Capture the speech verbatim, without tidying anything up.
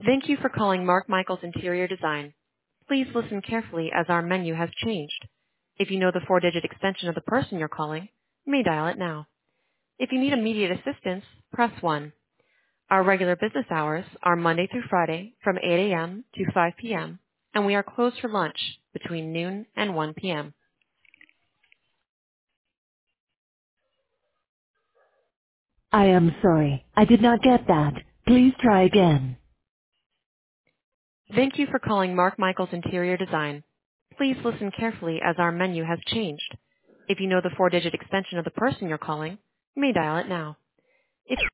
Thank you for calling Mark Michaels Interior Design. Please listen carefully as our menu has changed. If you know the four-digit extension of the person you're calling, you may dial it now. If you need immediate assistance, press one. Our regular business hours are Monday through Friday from eight a.m. to five p.m., and we are closed for lunch between noon and one p.m. I am sorry, I did not get that. Please try again. Thank you for calling Mark Michaels Interior Design. Please listen carefully as our menu has changed. If you know the four-digit extension of the person you're calling, you may dial it now. If